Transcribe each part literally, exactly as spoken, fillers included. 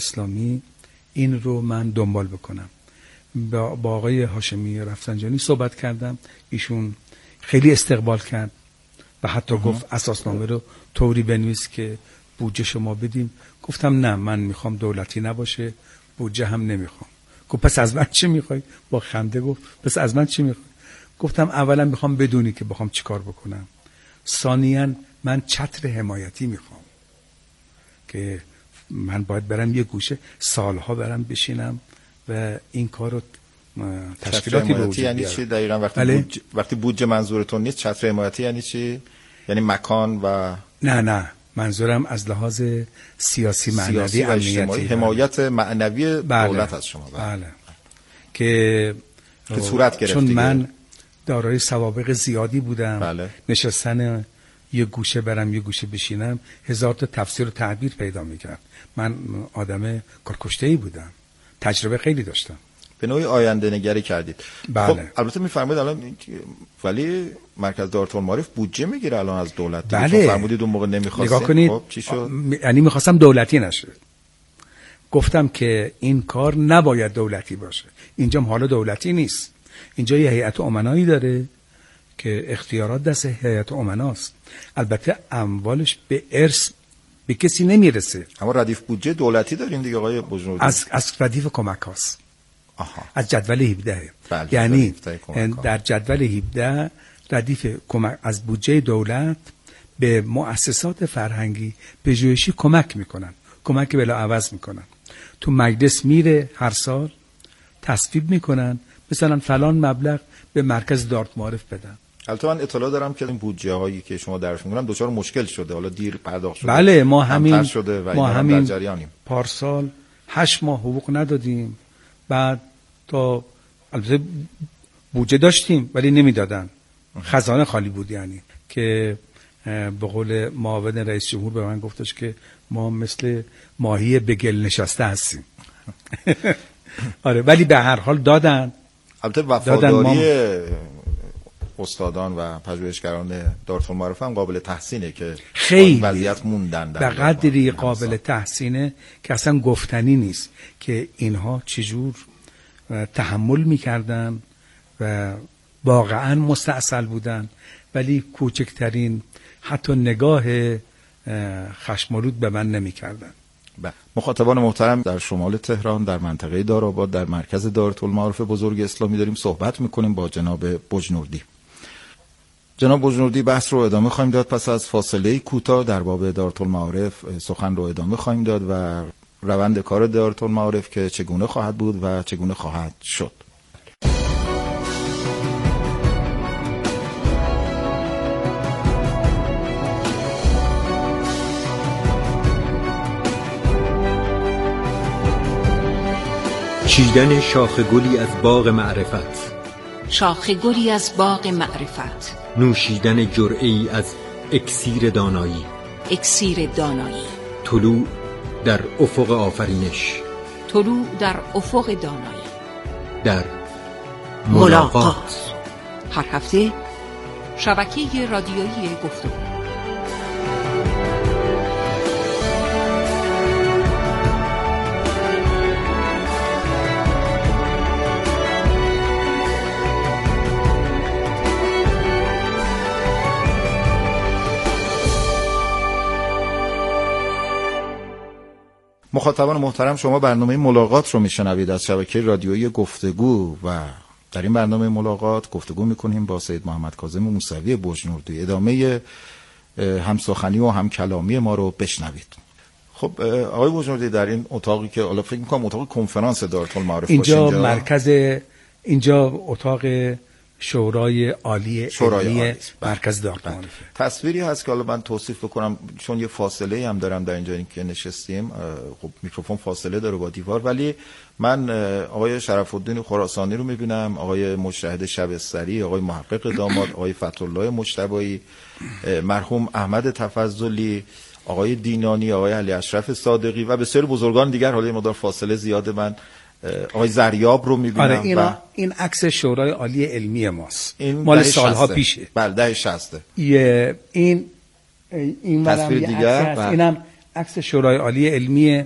اسلامی این رو من دنبال بکنم. با, با آقای هاشمی رفسنجانی صحبت کردم، ایشون خیلی استقبال کرد و حتی گفت اساسنامه رو طوری بنویس که بودجه شما بدیم. گفتم نه، من میخوام دولتی نباشه، بودجه هم نمیخوام. گفت پس از من چی میخوای؟ با خنده گفت پس از من چی میخوای؟ گفتم اولا میخوام بدونی که بخوام چیکار بکنم، ثانیاً من چتر حمایتی میخوام که من باید برم یه گوشه سالها برم بشینم و این کارو تشکیلاتی رو یعنی بیارم. چی دقیقاً وقتی بله؟ بودجه وقتی بودجه منظورتون نیست، چتر حمایتی یعنی چی؟ یعنی مکان و نه نه منظورم از لحاظ سیاسی معنوی امنیتی حمایت معنوی بله. دولت از شما بله, بله. که که صورت گرفت چون دیگه. من دارای سوابق زیادی بودم بله. نشستن یه گوشه برم یه گوشه بشینم هزار تا تفسیر و تعبیر پیدا میکرد. من آدم کارکشته‌ای بودم، تجربه خیلی داشتم. به نوعی آینده نگری کردید. بله. خب البته میفرمایید الان ولی مرکز دارالمعارف بودجه میگیره الان از دولت. بله. فرمودید اون موقع نمیخواستید. نگاه کنید. خب چی شد؟ یعنی میخواستم دولتی نشه. گفتم که این کار نباید دولتی باشه. اینجا حالا دولتی نیست. اینجا یه هیئت امنایی داره که اختیارات دست هیئت امناست. البته اموالش به ارث به کسی نمیرسه. اما ردیف بودجه دولتی داریم دیگه آقای بجنوردی. از از ردیف کمک هاست. آها. از جدول هفده. بله. یعنی در جدول هفده ردیف کمک از بودجه دولت به مؤسسات فرهنگی پژوهشی کمک میکنن، کمک بلا عوض میکنن. تو مجلس میره هر سال تصویب میکنن مثلا فلان مبلغ به مرکز دارالمعارف بدن. البته من اطلاع دارم که این بودجه هایی که شما درش میکنن دچار مشکل شده، حالا دیر پرداخت شده. بله ما همین شده و ما همین در جریانیم. پارسال هشت ماه حقوق ندادیم، بعد تا البته بودجه داشتیم ولی نمیدادن، خزانه خالی بود. یعنی که به قول معاون رئیس جمهور به من گفتش که ما مثل ماهی به گل نشسته هستیم. آره ولی به هر حال دادن. البته وفاداری استادان و پژوهشگران دارالمعارف هم قابل تحسینه که خیلی وضعیت موندن به قدری قابل تحسینه که اصلا گفتنی نیست که اینها چجور تحمل میکردن و واقعا مستعسل بودن، ولی کوچکترین حتی نگاه خشمالود به من نمیکردن. مخاطبان محترم، در شمال تهران در منطقه دارآباد در مرکز دارالمعارف بزرگ اسلامی داریم صحبت میکنیم با جناب بجنوردی. جناب بجنوردی بحث رو ادامه خواهیم داد پس از فاصله کوتاه. در باب دارالمعارف سخن رو ادامه خواهیم داد و روند کار دارالمعارف که چگونه خواهد بود و چگونه خواهد شد. چیدن شاخ گلی از باغ معرفت، شاخ گلی از باغ معرفت، نوشیدن جرعه‌ای از اکسیر دانایی، اکسیر دانایی، طلوع در افق آفرینش، طلوع در افق دانایی، در ملاقات, ملاقات. هر هفته شبکه رادیویی گفتگو. مخاطبان محترم، شما برنامه ملاقات رو میشنوید از شبکه رادیویی گفتگو و در این برنامه ملاقات گفتگو میکنیم با سید محمد کاظم موسوی بجنوردی. ادامه همسخنی و همکلامی ما رو بشنوید. خب آقای بجنوردی، در این اتاقی که حالا فکر میکنم اتاق کنفرانس دارالمعارف اینجا باشه، اینجا مرکز، اینجا اتاق شورای عالی علمی مرکز دارالمعارف. تصویری هست که حالا من توصیف بکنم چون یه فاصله هم دارم در اینجا که نشستیم. خب میکروفون فاصله داره با دیوار، ولی من آقای شرف الدین خراسانی رو میبینم، آقای مجتهد شبستری، آقای محقق داماد، آقای فتح‌الله مجتبی، مرحوم احمد تفضلی، آقای دینانی، آقای علی اشرف صادقی و بسیار بزرگان دیگر. حالا یه مقدار فاصله زیاده. من آقای زریاب رو میبینم. آره این و... این عکس شورای عالی علمی ماست، مال سالها پیشه. بله ده شصته. این این تصویر دیگر. اینم عکس شورای عالی علمی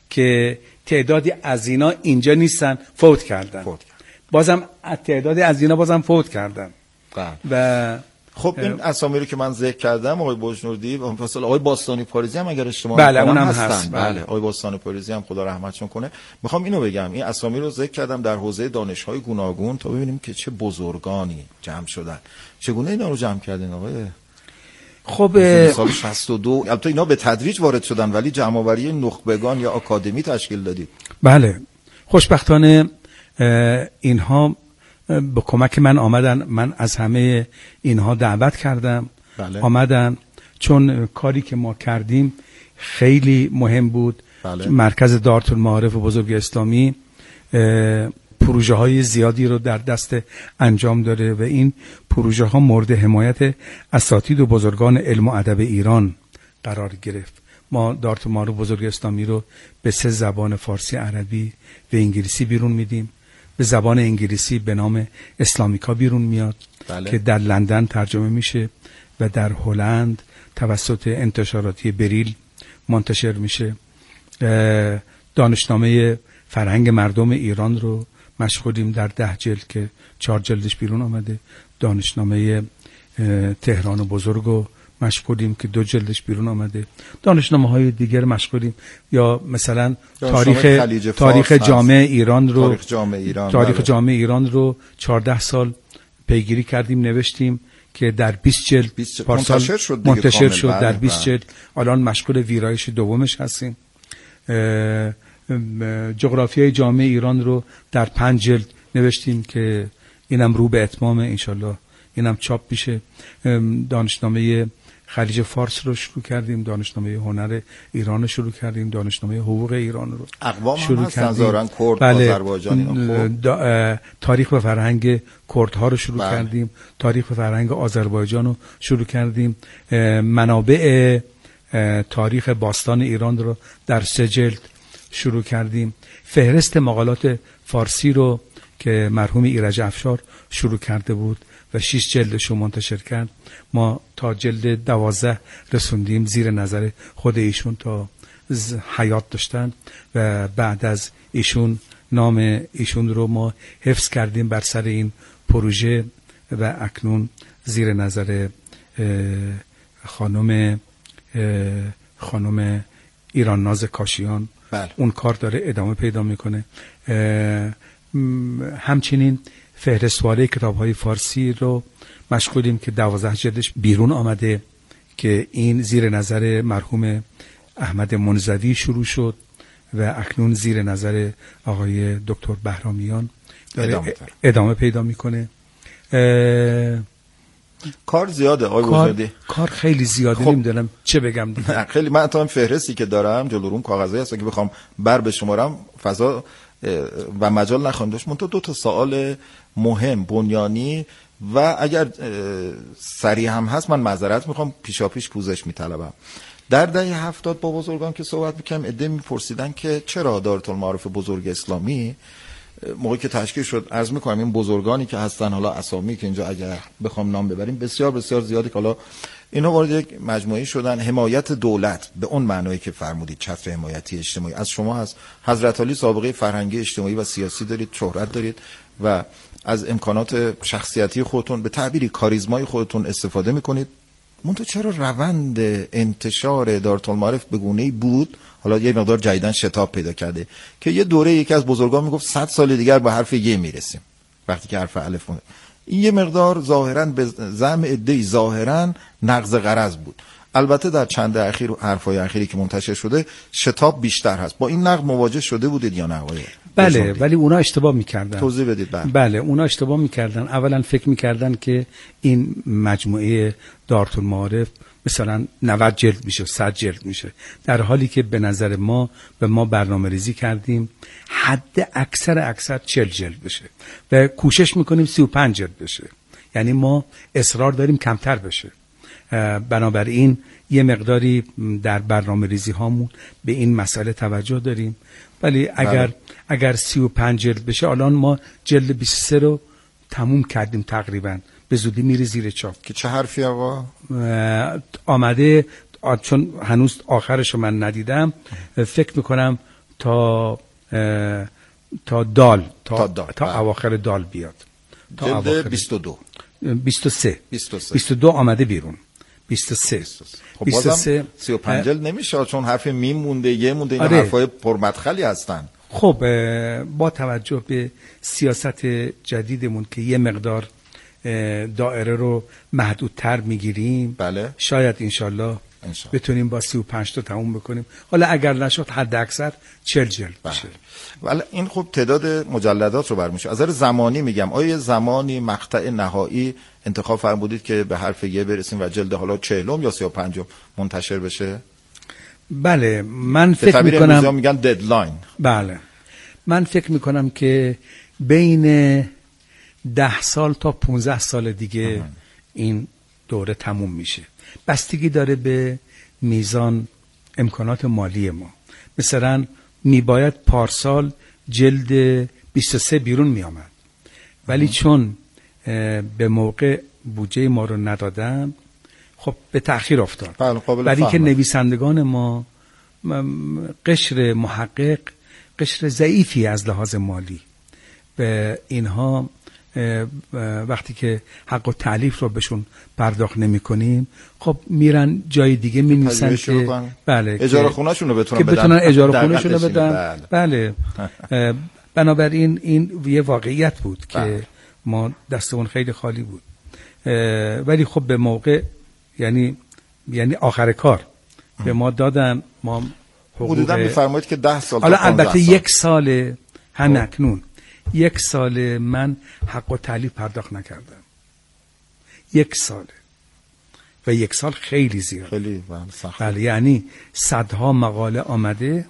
که تعدادی از اینا اینجا نیستن، فوت کردن. فوت کردن. بازم تعدادی از اینا بازم فوت کردن. بله. و خب این اسامی رو که من ذکر کردم، آقای بجنوردی و مثلا آقای باستانی پاریزی هم اگر اشتباه بله نکنم اونم هستن. هست. بله. بله. آقای باستانی پاریزی هم خدا رحمتشون کنه. میخوام اینو بگم، این اسامی رو ذکر کردم در حوزه دانش‌های گوناگون تا ببینیم که چه بزرگانی جمع شدن. چگونه اینا رو جمع کردین آقای؟ خب سال شصت و دو البته اینا به تدریج وارد شدن، ولی جمع‌آوری نخبگان یا آکادمی تشکیل دادید. بله. خوشبختانه اینها به کمک من آمدن. من از همه اینها دعوت کردم. بله. آمدن چون کاری که ما کردیم خیلی مهم بود. بله. مرکز دارالمعارف بزرگ اسلامی پروژه های زیادی رو در دست انجام داره و این پروژه ها مورد حمایت اساتید و بزرگان علم و ادب ایران قرار گرفت. ما دارالمعارف بزرگ اسلامی رو به سه زبان فارسی، عربی و انگلیسی بیرون میدیم. به زبان انگلیسی به نام اسلامیکا بیرون میاد. بله. که در لندن ترجمه میشه و در هلند توسط انتشاراتی بریل منتشر میشه. دانشنامه فرهنگ مردم ایران رو مشغولیم در ده جلد که چهار جلدش بیرون آمده. دانشنامه تهران بزرگ رو مشغولیم که دو جلدش بیرون آمده. دانشنامه های دیگر مشغولیم، یا مثلا تاریخ تاریخ جامعه ایران رو تاریخ جامعه ایران تاریخ بله. جامعه ایران رو چهارده سال پیگیری کردیم، نوشتیم که در بیست جلد پارسال منتشر شد, منتشر شد بله. در بیست جلد. الان مشغول ویرایش دومش هستیم. جغرافیای جامعه ایران رو در پنج جلد نوشتیم که اینم رو به اتمامه، انشالله اینم چاپ میشه. دانشنامه خلیج فارس رو شروع کردیم، دانشنامه هنر ایران رو شروع کردیم، دانشنامه حقوق ایران رو اقوام شروع کردیم. زارن کرد، بله. آذربایجان، تاریخ و فرهنگ کردها رو شروع بله. کردیم، تاریخ و فرهنگ آذربایجان رو شروع کردیم. منابع تاریخ باستان ایران رو در سه جلد شروع کردیم. فهرست مقالات فارسی رو که مرحوم ایرج افشار شروع کرده بود و شش جلدش رو منتشر کرد، ما تا جلد دوازده رسوندیم، زیر نظر خود ایشون تا حیات داشتن و بعد از ایشون نام ایشون رو ما حفظ کردیم بر سر این پروژه و اکنون زیر نظر خانم خانم ایران ناز کاشیان بله. اون کار داره ادامه پیدا میکنه. همچنین فهرستواره کتاب‌های فارسی رو مشغولیم که دوازده جلدش بیرون آمده که این زیر نظر مرحوم احمد منزوی شروع شد و اکنون زیر نظر آقای دکتر بهرامیان داره ادامه, ادامه پیدا میکنه. کار زیاده آقای کار, کار خیلی زیاده. خب. نمیدونم چه بگم دیگه. خیلی من تا فهرستی که دارم جلوم کاغذایی هست که بخوام بر بشمارم فضا و مجال نخواهیم داشت. من تو دو تا سوال مهم بنیانی و اگر سریع هم هست من معذرت میخوام، پیشا پیش پوزش میطلبم. در دهه هفتاد با بزرگان که صحبت میکنم عده میپرسیدن که چرا دارالمعارف بزرگ اسلامی موقعی که تشکیل شد، عرض میکنم این بزرگانی که هستن، حالا اسامی که اینجا اگر بخوام نام ببریم بسیار بسیار زیادی که حالا اینا وارد یک مجموعه شدن، حمایت دولت به اون معنایی که فرمودید، چتر حمایتی اجتماعی از شما هست. حضرت علی سابقه فرهنگی اجتماعی و سیاسی دارید، شهرت دارید و از امکانات شخصیتی خودتون به تعبیری کاریزمای خودتون استفاده میکنید. منتها چرا روند انتشار دارالمعارف به گونه‌ای بود، حالا یه مقدار جدیدن شتاب پیدا کرده که یه دوره یکی از بزرگان میگفت صد سال دیگر به حرف ی میرسیم، وقتی که حرف الف بود. این یه مقدار ظاهرا به زعم عده‌ای ظاهرا نقض غرض بود. البته در چند اخیر حرفای اخیری که منتشر شده شتاب بیشتر هست. با این نقد مواجه شده بودید یا نه آقای؟ بله، ولی اونا اشتباه میکردن. توضیح بدید. بله, بله اونا اشتباه میکردن. اولا فکر میکردن که این مجموعه دارالمعارف مثلا نود جلد میشه، صد جلد میشه، در حالی که به نظر ما به ما برنامه ریزی کردیم حد اکثر اکثر چهل جلد بشه و کوشش میکنیم سی و پنج جلد بشه. یعنی ما اصرار داریم کمتر بشه. بنابراین یه مقداری در برنامه ریزی هامون به این مسئله توجه داریم. ولی اگر بله. اگر سی و پنج جلد بشه، الان ما جلد بیست و سه رو تموم کردیم تقریبا، به زودی میره زیر چاپ. که چه حرفی آقا؟ آمده، چون هنوز آخرش رو من ندیدم، فکر میکنم تا تا دال تا, تا, دال. تا اواخر دال بیاد. تا جلد بیست و دو بیست و سه بیست و سه بیست و دو آمده بیرون. بیست و سه خب بازم سی و پنج جلد نمیشه چون حرف میم مونده یه مونده. این آره. حرفای پرمدخلی هستن. خب با توجه به سیاست جدیدمون که یه مقدار دائره رو محدودتر میگیریم، بله. شاید انشالله بتونیم با سی و پنج تا تموم بکنیم. حالا اگر نشد حد اکثر چهل جلد بشه. ولی این خب تعداد مجلدات رو برمیشه. از نظر زمانی میگم آیا زمانی مقطع نهایی انتخاب فرمودید که به حرف یه برسیم و جلد حالا چهلم یا سی و پنجم منتشر بشه؟ بله من فکر میکنم امروزی میگن ددلاین. بله من فکر میکنم که بین ده سال تا پونزده سال دیگه اه. این دوره تموم میشه. بستگی داره به میزان امکانات مالی ما. مثلا میباید پارسال جلد بیست و سه بیرون میامد، ولی اه. چون به موقع بودجه ما رو ندادن خب به تأخیر افتاد. برای اینکه نویسندگان ما قشر محقق قشر ضعیفی از لحاظ مالی، به اینها وقتی که حق و تألیف رو بهشون پرداخت نمی کنیم خب میرن جای دیگه می نویسن که بله اجاره خونه شون رو بتونن بدن، بتونن اجاره خونه شون رو بدن. بله, بله. بنابراین این یه واقعیت بود که بله. ما دستمون خیلی خالی بود، ولی خب به موقع یعنی یعنی آخر کار ام. به ما دادن. ما حدودا میفرمایید که ده سال حالا البته سال. یک سال هم اکنون یک سال من حق و تألیف پرداخت نکردم. یک ساله و یک سال خیلی زیاد، خیلی سخت. بله یعنی صدها مقاله آمده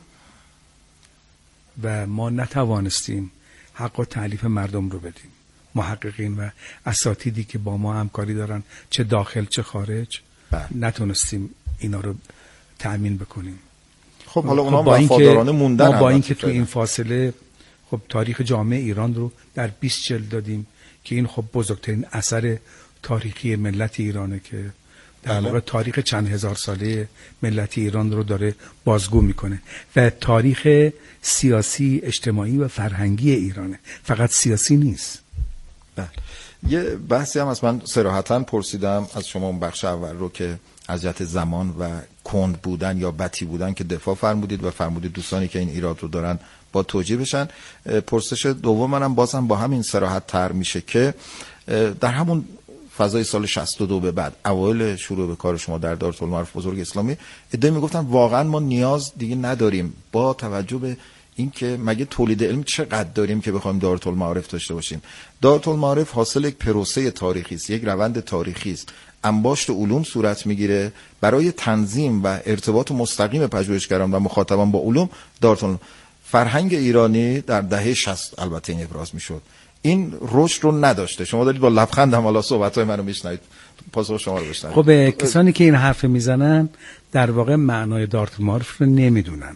و ما نتوانستیم حق و تألیف مردم رو بدیم. محققین و اساتیدی که با ما همکاری دارن چه داخل چه خارج بله. نتونستیم اینا رو تأمین بکنیم. خب حالا اونا وفادارانه موندن. ما با اینکه تو این فاصله خب تاریخ جامعه ایران رو در بیست جلد دادیم که این خب بزرگترین اثر تاریخی ملت ایرانه که در واقع تاریخ چند هزار ساله ملت ایران رو داره بازگو میکنه و تاریخ سیاسی، اجتماعی و فرهنگی ایرانه، فقط سیاسی نیست. بله. یه بحثی هم از من صراحتاً پرسیدم از شما اون بخش اول رو که از جهت زمان و کند بودن یا بطی بودن که دفاع فرمودید و فرمودید دوستانی که این ایراد رو دارن با توجیه بشن. پرسش دوم منم بازم با همین صراحت تر میشه که در همون فضای سال شصت و دو به بعد اوایل شروع به کار شما در دارالمعارف بزرگ اسلامی ادعا میگفتن واقعا ما نیاز دیگه نداریم با توجه به اینکه مگه تولید علم چقدر داریم که بخوایم دارالمعارف داشته باشیم. دارالمعارف حاصل یک پروسه تاریخی است، یک روند تاریخی است. انباشت علوم صورت میگیره برای تنظیم و ارتباط مستقیم پژوهشگران و مخاطبان با علوم. دارالمعارف فرهنگ ایرانی در دهه شصت البته این ابراز میشد، این رشد رو نداشته. شما دارید با لبخند هم حالا صحبت‌های منو میشنوید، پاسخ شما رو بشنوید. خب کسانی که این حرف میزنن در واقع معنای دارالمعارف رو نمیدونن،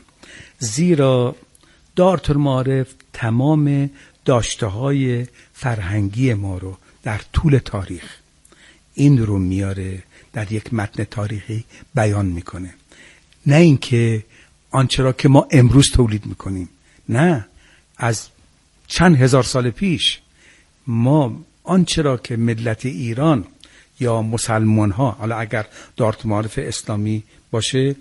زیرا دارالمعارف تمام داشته‌های فرهنگی ما رو در طول تاریخ این رو میاره در یک متن تاریخی بیان میکنه، نه اینکه آنچه را که ما امروز تولید میکنیم. نه، از چند هزار سال پیش ما آنچه را که ملت ایران یا مسلمان ها، حالا اگر دارالمعارف اسلامی باشه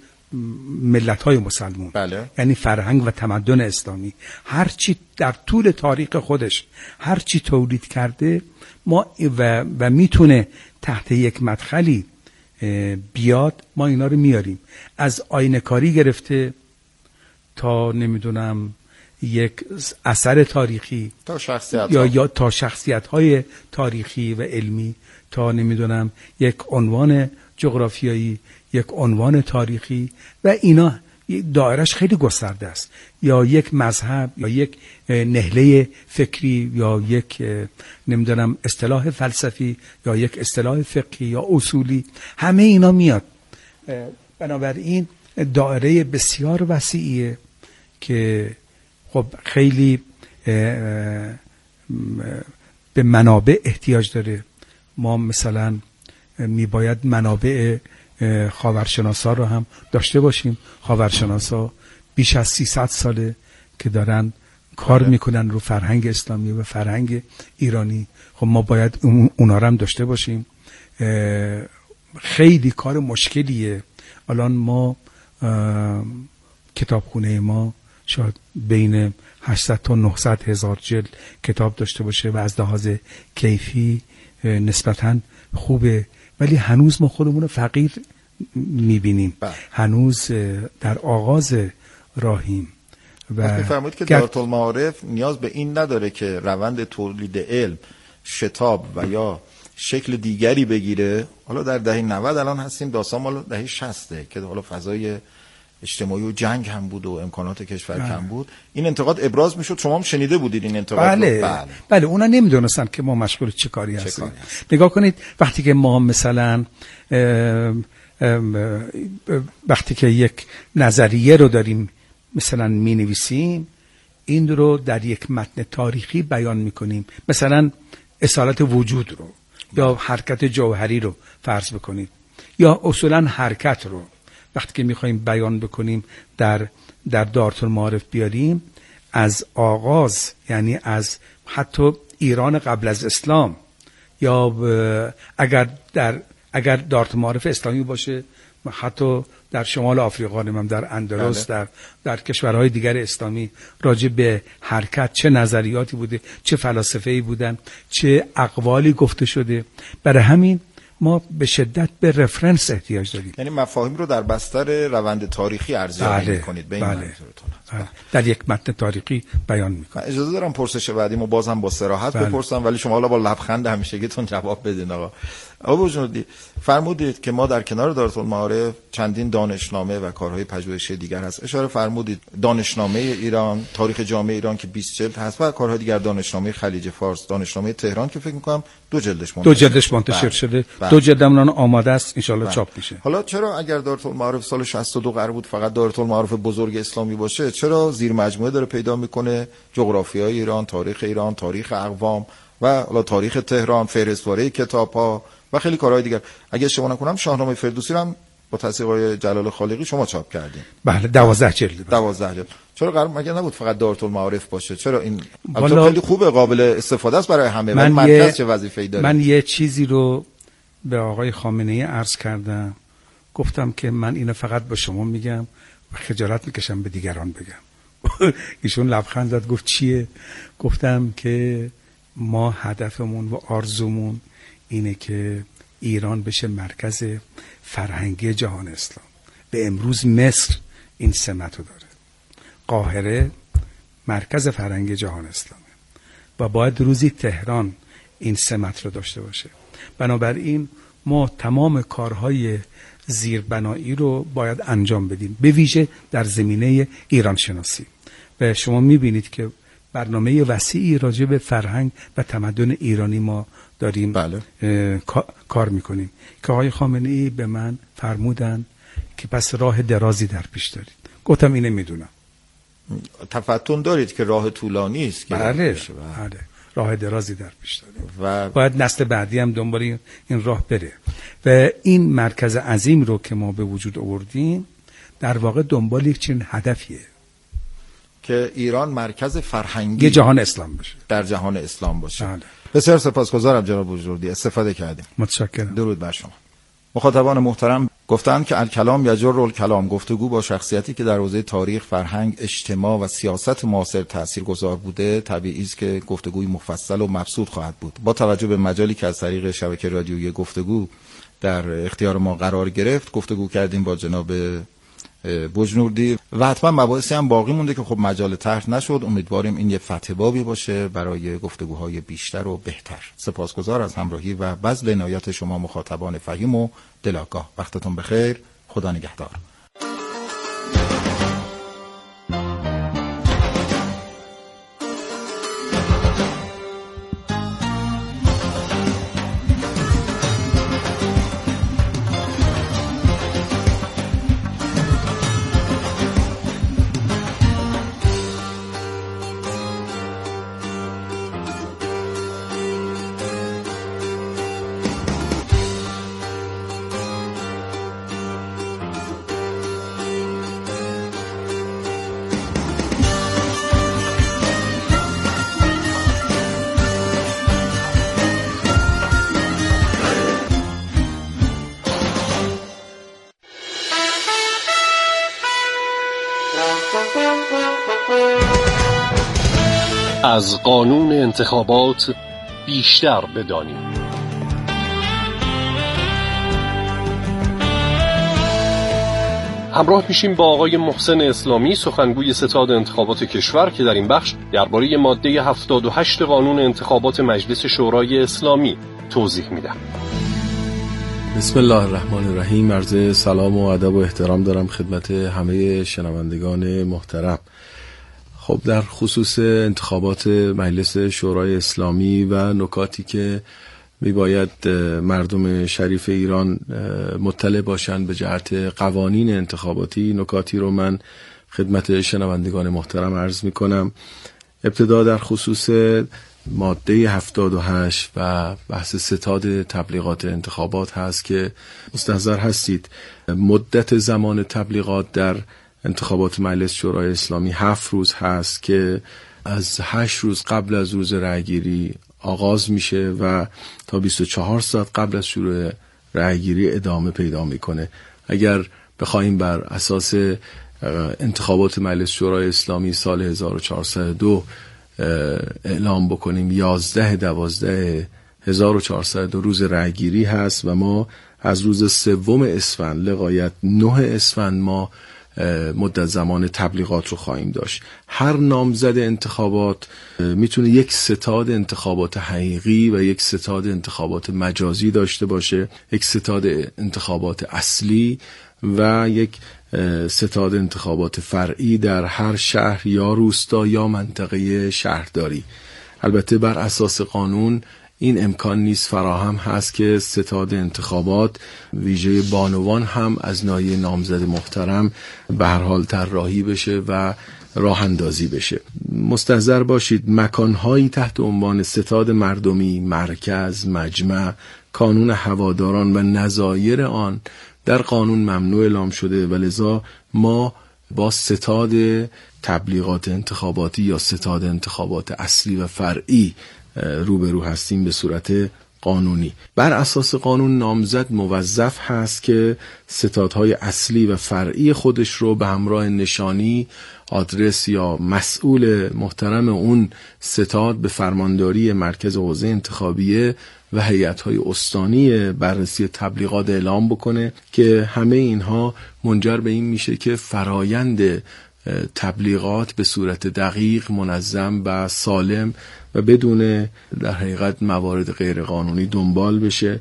ملت های مسلمان بله. یعنی فرهنگ و تمدن اسلامی، هرچی در طول تاریخ خودش هرچی تولید کرده ما و, و میتونه تحت یک مدخلی بیاد ما اینا رو میاریم. از آینه کاری گرفته تا نمیدونم یک اثر تاریخی تا شخصیت یا, یا تا شخصیت های تاریخی و علمی، تا نمیدونم یک عنوان جغرافیایی، یک عنوان تاریخی و اینا دایرش خیلی گسترده است، یا یک مذهب یا یک نهله فکری یا یک نمیدونم اصطلاح فلسفی یا یک اصطلاح فقهی یا اصولی، همه اینا میاد. بنابراین دایره بسیار وسیعیه که خب خیلی به منابع احتیاج داره. ما مثلا میباید منابع خاورشناسا رو هم داشته باشیم. خاورشناسا بیش از سیصد ساله که دارن کار میکنن رو فرهنگ اسلامی و فرهنگ ایرانی. خب ما باید اونا رو هم داشته باشیم. خیلی کار مشکلیه. الان ما کتابخونه ما شاید بین هشتصد تا نهصد هزار جلد کتاب داشته باشه و از لحاظ کیفی نسبتاً خوبه، ولی هنوز ما خودمون رو فقیر میبینیم. هنوز در آغاز راهیم. و میفرمایید که دارالمعارف نیاز به این نداره که روند تولید علم شتاب و یا شکل دیگری بگیره. حالا در دهه نود الان هستیم، داستان مال دهه شصت که حالا فضای اجتماعی و جنگ هم بود و امکانات کشور بله. کم بود. این انتقاد ابراز میشد. شما هم شنیده بودید این انتقاد بله. رو؟ بله بله اونا نمیدونستن که ما مشغول چه کاری هستیم. نگاه کنید وقتی که ما مثلا ام ام وقتی که یک نظریه رو داریم مثلا می نویسیم، این رو در یک متن تاریخی بیان میکنیم، مثلا اصالت وجود رو یا حرکت جوهری رو فرض بکنید، یا اصولا حرکت رو وقتی که میخوایم بیان بکنیم در در دارالمعارف بیاریم، از آغاز، یعنی از حتی ایران قبل از اسلام، یا اگر در اگر دارالمعارف اسلامی باشه حتی در شمال آفریقا، نمیم در اندلس، در در کشورهای دیگر اسلامی، راجع به حرکت چه نظریاتی بوده، چه فلاسفه‌ای بودن، چه اقوالی گفته شده. برای همین ما به شدت به رفرنس احتیاج داریم. یعنی مفاهیم رو در بستر روند تاریخی ارزیابی بله، می‌کنید به این بله، منظورتون. بله. در یک متن تاریخی بیان می‌کنید. اجازه دارم پرسش بعدیمو بازم با صراحت بله. بپرسم، ولی شما حالا با لبخند همیشگیتون جواب بدین. آقا آقا بجنودی فرمودید که ما در کنار دارالمعارف چندین دانشنامه و کارهای پژوهشی دیگر هست. اشاره فرمودید دانشنامه ایران، تاریخ جامعه ایران که بیست جلد هست و کارهای دیگر، دانشنامه خلیج فارس، دانشنامه تهران که فکر می‌کنم دو جلدش منتشر دو جلدش منتشر بله. شده بله. دو جلدم الان آماده است، ان شاءالله چاپ میشه. حالا چرا اگر دارالمعارف سال شصت و دو قرار بود فقط دارالمعارف بزرگ اسلامی باشه، چرا زیر مجموعه داره پیدا میکنه؟ جغرافیای ایران، تاریخ ایران، تاریخ اقوام و حالا تاریخ تهران، فهرستواره کتاب‌ها و خیلی کارهای دیگر. اگه اشتباه نکنم شاهنامه فردوسی رو هم با تصدیق آقای جلال خالقی شما چاپ کردین. بله دوازده جلد. دوازده جلد. چرا قرار مگه نبود فقط دارالمعارف باشه؟ چرا این البته خیلی خوبه، قابل استفاده است برای همه، ولی مرکز چه وظیفه‌ای داره؟ من یه چیزی رو به آقای خامنه‌ای عرض کردم، گفتم که من اینو فقط به شما میگم و خجالت میکشم به دیگران بگم. ایشون لبخند زد گفت چیه؟ گفتم که ما هدفمون و آرزومون اینه که ایران بشه مرکز فرهنگی جهان اسلام. به امروز مصر این سمت رو داره. قاهره مرکز فرهنگی جهان اسلامه و باید روزی تهران این سمت رو داشته باشه. بنابراین ما تمام کارهای زیربنایی رو باید انجام بدیم، به ویژه در زمینه ایران شناسی. و شما میبینید که برنامه وسیعی راجع به فرهنگ و تمدن ایرانی ما داریم بله. کار میکنیم که آقای خامنه‌ای به من فرمودن که پس راه درازی در پیش دارید. گفتم اینه میدونم. تفتون دارید که راه طولانی است که بله بله راه درازی در پیش داریم و باید نسل بعدی هم دنبال این راه بره. و این مرکز عظیم رو که ما به وجود آوردیم در واقع دنبال یک چنین هدفیه که ایران مرکز فرهنگی جهان اسلام بشه، در جهان اسلام باشه. بله. بسیار سپاسگزارم جناب بوجردی، استفاده کردیم. متشکرم. درود بر شما. مخاطبان محترم، گفتند که الکلام یجر الکلام، گفتگو با شخصیتی که در حوزه تاریخ، فرهنگ، اجتماع و سیاست معاصر تاثیرگذار بوده، طبیعی است که گفتگوی مفصل و مبسوط خواهد بود. با توجه به مجالی که از طریق شبکه رادیویی گفتگو در اختیار ما قرار گرفت، گفتگو کردیم با جناب بوجنوردی و حتما مباحثی هم باقی مونده که خب مجال طرح نشد. امیدواریم این یه فتح بابی باشه برای گفتگوهای بیشتر و بهتر. سپاسگزار از همراهی و بذل عنایت شما مخاطبان فهیم و دلاگاه. وقتتون بخیر. خدا نگهدار. از قانون انتخابات بیشتر بدانیم. همراه میشیم با آقای محسن اسلامی، سخنگوی ستاد انتخابات کشور، که در این بخش درباره ماده هفتاد و هشت قانون انتخابات مجلس شورای اسلامی توضیح میدم. بسم الله الرحمن الرحیم. عرض سلام و ادب و احترام دارم خدمت همه شنوندگان محترم. خب در خصوص انتخابات مجلس شورای اسلامی و نکاتی که میباید مردم شریف ایران مطلع باشند به جهت قوانین انتخاباتی، نکاتی رو من خدمت شنوندگان محترم عرض میکنم. ابتدا در خصوص ماده هفتاد و هشت و بحث ستاد تبلیغات انتخابات هست که مستحضر هستید مدت زمان تبلیغات در انتخابات مجلس شورای اسلامی هفت روز هست که از هشت روز قبل از روز رأیگیری آغاز میشه و تا بیست و چهار ساعت قبل از شروع رأیگیری ادامه پیدا میکنه. اگر بخوایم بر اساس انتخابات مجلس شورای اسلامی سال هزار و چهارصد و دو اعلام بکنیم، یازده دوازده هزار و چهارصد و دو روز رأیگیری هست و ما از روز سوم اسفند لغایت نه اسفند ما مدت زمان تبلیغات رو خواهیم داشت. هر نامزد انتخابات میتونه یک ستاد انتخابات حقیقی و یک ستاد انتخابات مجازی داشته باشه، یک ستاد انتخابات اصلی و یک ستاد انتخابات فرعی در هر شهر یا روستا یا منطقه شهرداری. البته بر اساس قانون این امکان نیست، فراهم هست که ستاد انتخابات ویژه بانوان هم از ناحیه نامزد محترم به هر حال طراحی بشه و راه اندازی بشه. مستحضر باشید مکانهایی تحت عنوان ستاد مردمی، مرکز، مجمع، کانون هواداران و نظایر آن در قانون ممنوع اعلام شده و لذا ما با ستاد تبلیغات انتخاباتی یا ستاد انتخابات اصلی و فرعی روبرو هستیم به صورت قانونی. بر اساس قانون نامزد موظف هست که ستادهای اصلی و فرعی خودش رو به همراه نشانی، آدرس یا مسئول محترم اون ستاد به فرمانداری مرکز حوزه انتخابیه و هیئت‌های استانی بررسی تبلیغات اعلام بکنه که همه اینها منجر به این میشه که فرایند تبلیغات به صورت دقیق، منظم و سالم و بدون در حقیقت موارد غیر قانونی دنبال بشه.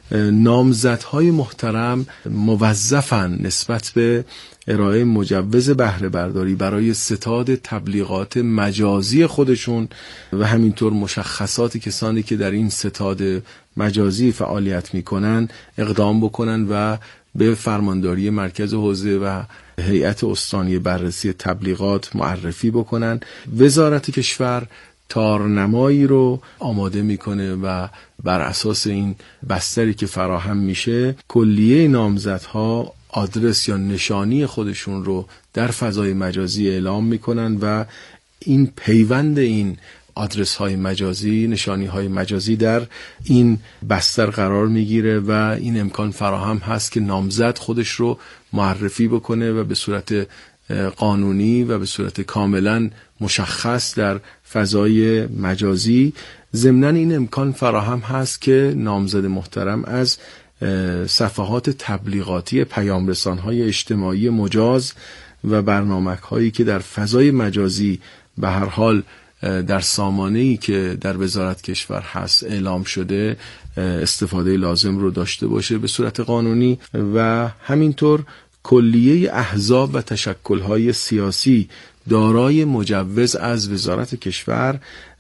نامزدهای محترم موظفن نسبت به ارائه مجوز بهره برداری برای ستاد تبلیغات مجازی خودشون و همینطور مشخصات کسانی که در این ستاد مجازی فعالیت میکنن اقدام بکنن و به فرمانداری مرکز حوزه و هیئت استانی بررسی تبلیغات معرفی بکنن. وزارت کشور تارنمایی رو آماده میکنه و بر اساس این بستری که فراهم میشه کلیه نامزدها آدرس یا نشانی خودشون رو در فضای مجازی اعلام میکنن و این پیوند این آدرس های مجازی، نشانی های مجازی در این بستر قرار میگیره و این امکان فراهم هست که نامزد خودش رو معرفی بکنه و به صورت قانونی و به صورت کاملا مشخص در فضای مجازی. ضمناً این امکان فراهم هست که نامزد محترم از صفحات تبلیغاتی پیامرسان‌های اجتماعی مجاز و برنامه‌هایی که در فضای مجازی به هر حال در سامانه‌ای که در وزارت کشور هست اعلام شده استفاده لازم رو داشته باشه به صورت قانونی و همینطور کلیه احزاب و تشکل‌های سیاسی دارای مجوز از وزارت کشور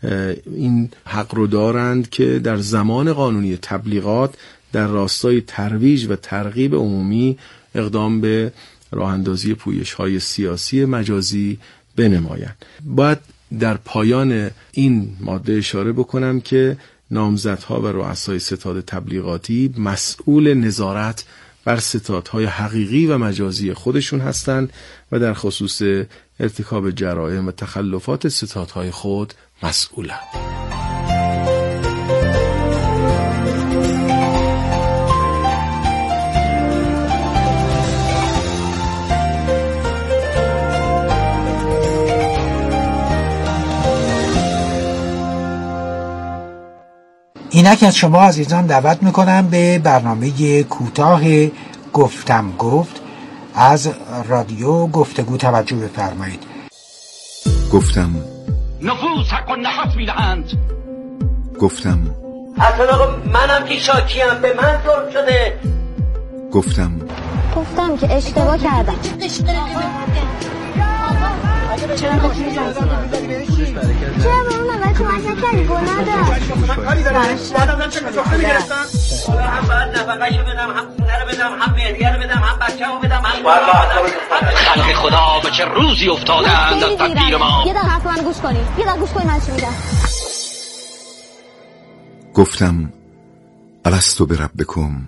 این حق رو دارند که در زمان قانونی تبلیغات در راستای ترویج و ترغیب عمومی اقدام به راه اندازی پویش‌های سیاسی مجازی بنمایند. باید در پایان این ماده اشاره بکنم که نامزدها و رؤسای ستاد تبلیغاتی مسئول نظارت بر ستادهای حقیقی و مجازی خودشون هستند و در خصوص ارتکاب جرائم و تخلفات ستادهای خود مسئولند. اینک از شما عزیزان دعوت میکنم به برنامه کوتاه گفتم گفت از رادیو گفتگو توجه بفرمایید. گفتم نفوس حق و نفس میدهند. گفتم اصلا منم که شاکیم، به من ظلم شده. گفتم گفتم که اشتباه کردم. چرا با اون اول کمک نکردی؟ گناه داشت. کاری دارم بعدم چه سخته میگرفتم. هم باید نفقه‌شو بدم، هم خونه رو بدم، هم مهریه رو بدم، هم بچه‌مو بدم، هم خلق خدا به چه روزی افتادند از تقدیر ما. یه دقیقه حرف منو گوش کنی، یه دقیقه گوش کنی من چی میگم. گفتم الستو بربکم،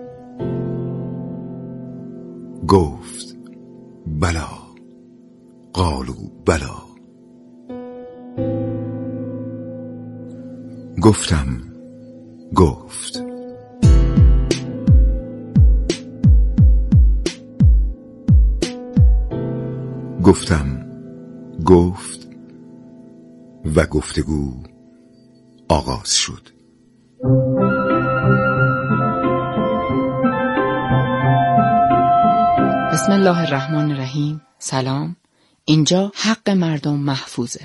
گفت بلا، قالوا بلا. گفتم گفت گفتم گفت و گفتگو آغاز شد. بسم الله الرحمن الرحیم. سلام، اینجا حق مردم محفوظه.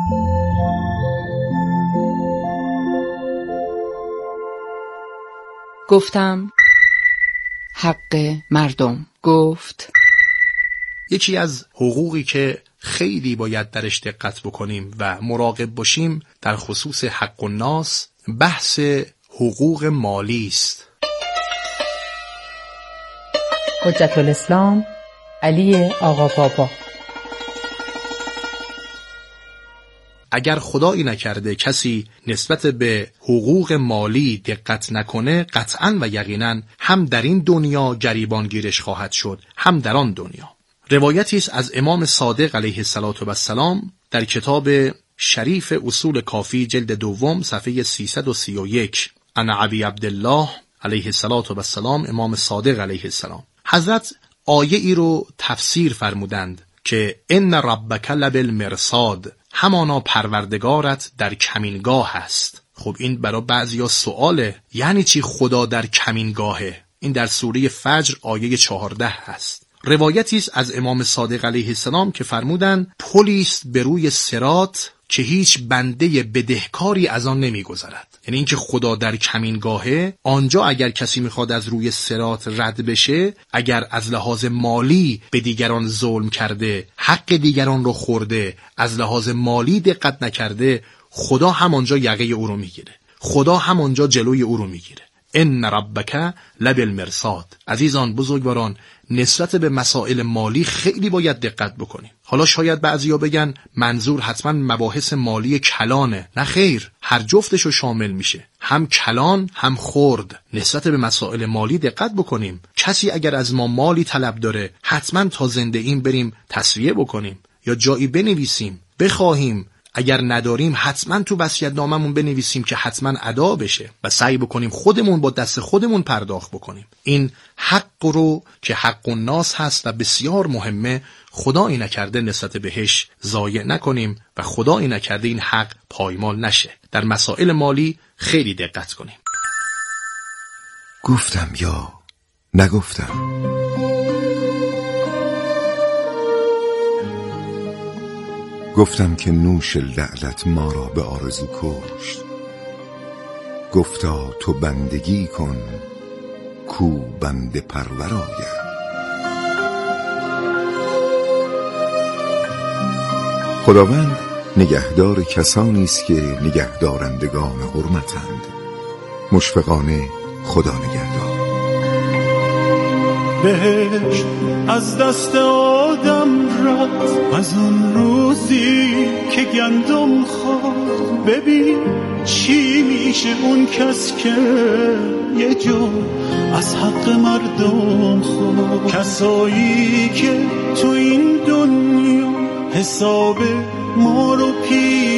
گفتم حق مردم گفت. یکی از حقوقی که خیلی باید درش دقت بکنیم و مراقب باشیم در خصوص حق الناس بحث حقوق مالی است. حجت الاسلام علی آقا بابا. اگر خدایی نکرده کسی نسبت به حقوق مالی دقت نکنه، قطعاً و یقیناً هم در این دنیا گریبان گیرش خواهد شد، هم در آن دنیا. روایتی است از امام صادق علیه السلام در کتاب شریف اصول کافی جلد دوم صفحه سیصد و سی و یک عن ابی عبدالله علیه السلام، امام صادق علیه السلام، حضرت آیه ای رو تفسیر فرمودند که ان ربک لبالمرصاد، همانا پروردگارت در کمینگاه است. خب این برای بعضیا سواله، یعنی چی خدا در کمینگاهه؟ این در سوره فجر آیه چهارده هست. روایتی است از امام صادق علیه السلام که فرمودند پلی است به روی صراط که هیچ بنده بدهکاری از آن نمیگذرد. یعنی اینکه خدا در کمینگاهه، آنجا اگر کسی میخواد از روی صراط رد بشه، اگر از لحاظ مالی به دیگران ظلم کرده، حق دیگران رو خورده، از لحاظ مالی دقت نکرده، خدا همانجا یقه او رو میگیره، خدا همانجا جلوی او رو میگیره. ان ربک لبالمرصاد. عزیزان بزرگواران، نسبت به مسائل مالی خیلی باید دقت بکنیم. حالا شاید بعضیا بگن منظور حتما مباحث مالی کلانه. نه خیر، هر جفتشو شامل میشه، هم کلان هم خرد. نسبت به مسائل مالی دقت بکنیم. کسی اگر از ما مالی طلب داره، حتما تا زنده این بریم تسویه بکنیم یا جایی بنویسیم بخواهیم. اگر نداریم حتما تو وصیت‌ناممون بنویسیم که حتما ادا بشه و سعی بکنیم خودمون با دست خودمون پرداخت بکنیم. این حق رو که حق الناس هست و بسیار مهمه، خدایی نکرده نسبت بهش ضایع نکنیم و خدایی نکرده این حق پایمال نشه. در مسائل مالی خیلی دقت کنیم. گفتم یا نگفتم. گفتم که نوش لعلت ما را به آرزو کشت. گفتا تو بندگی کن کو بنده پرور آید. خداوند نگهدار کسانی است که نگهدارندگان حرمتند. مشفقانه خدا نگهدار. بهشت از دست آدم رفت از اون روزی که گندم خورد. ببین چی میشه اون کس که یه جو از حق مردم خورد. کسایی که تو این دنیا حساب ما رو پیش